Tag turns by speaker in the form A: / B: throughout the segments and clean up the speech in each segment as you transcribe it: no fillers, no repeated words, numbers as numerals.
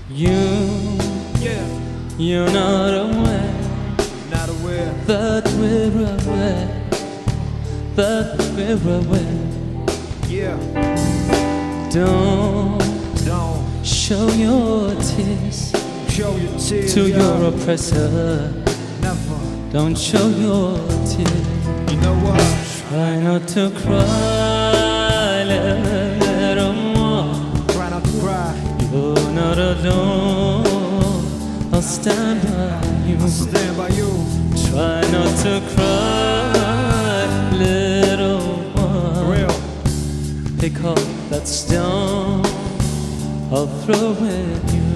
A: You're not aware that we're aware.
B: Yeah.
A: Don't show your tears to your oppressor.
B: Never.
A: Don't show your tears.
B: You know what?
A: Try not to cry, little more.
B: Try not to cry.
A: You're not alone. I'll stand by you.
B: I'll stand by you.
A: Try not to cry, little one.
B: For real.
A: Pick up that stone, I'll throw at you.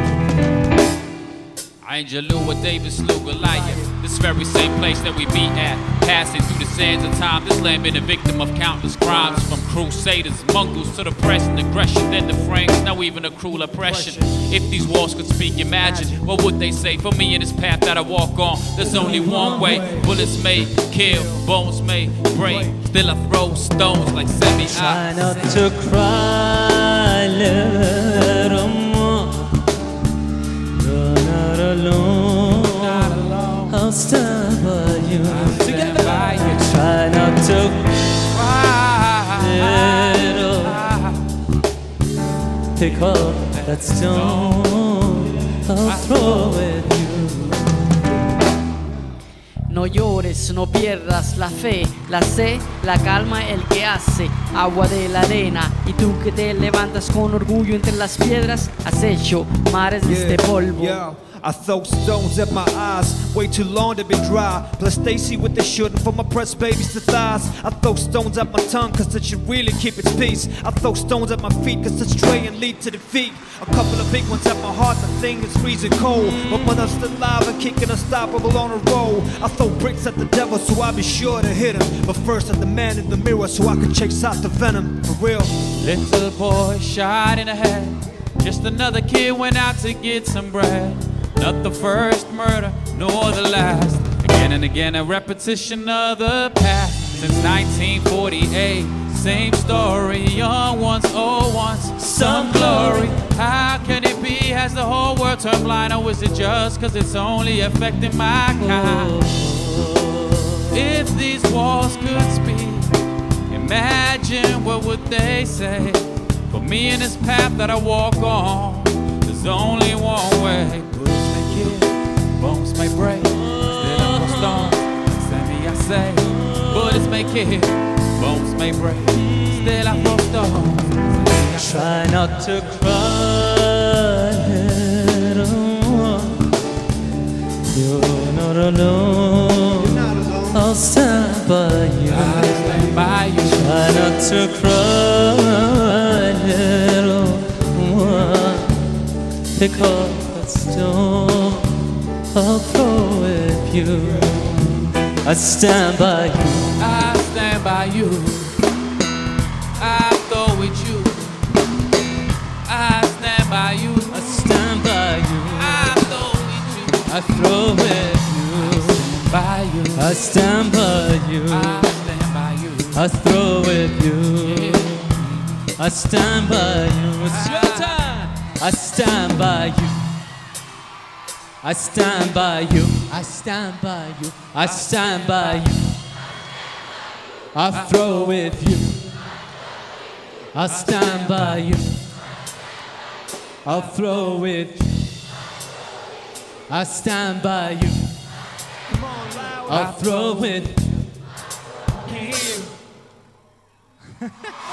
C: Angel Lou or David slew Goliath. This very same place that we be at. Passing through the sands of time. This land been a victim of countless crimes. From crusaders, Mongols to the present aggression. Then the Franks, now even a cruel oppression. If these walls could speak, imagine what would they say? For me in this path that I walk on, there's only one way. Bullets may kill, bones may break. Still I throw stones like semi.
A: Try not to cry, little more. You're not alone. I'll stand by you. Try not to cry, little. Pick up that stone, I'll throw it.
D: No llores, no pierdas la fe, la sé, la calma el que hace agua de la arena. Y tú que te levantas con orgullo entre las piedras, has hecho mares de este polvo.
B: Yeah. I throw stones at my eyes, way too long to be dry. Plus Stacy with the shooting from my pressed babies to thighs. I throw stones at my tongue cause it should really keep its peace. I throw stones at my feet cause it's stray and lead to defeat. A couple of big ones at my heart, the thing is freezing cold. But when I'm still alive and kicking unstoppable on a roll, I throw bricks at the devil so I'll be sure to hit him. But first at the man in the mirror so I can chase out the venom, for real.
C: Little boy shot in the head. Just another kid went out to get some bread. Not the first murder, nor the last. Again and again, a repetition of the past. Since 1948, same story. Young ones, old ones, some glory. How can it be? Has the whole world turned blind? Or is it just cause it's only affecting my kind? If these walls could speak, imagine what would they say? For me in this path that I walk on, there's only one way. Bones may break, still I throw stones. Sammy, I say, bullets may kill, bones may break, still I throw stones.
A: Try not to cry, little one. You're not alone. I'll stand by you.
C: I'll stand by you.
A: Try not to cry, little one. Pick up that stone, I'll throw it you. I stand by you.
C: I stand by you. I throw with you. I stand by you.
A: I stand by you.
C: I throw with you.
A: I throw it you.
C: By you.
A: I stand by you.
C: I stand by you.
A: I throw it you. I stand by you. It's your time. I stand by you. I stand by you. I stand by you. I stand by you. I throw with you. I stand by you. I'll throw with you. I stand by you. I'll throw with you.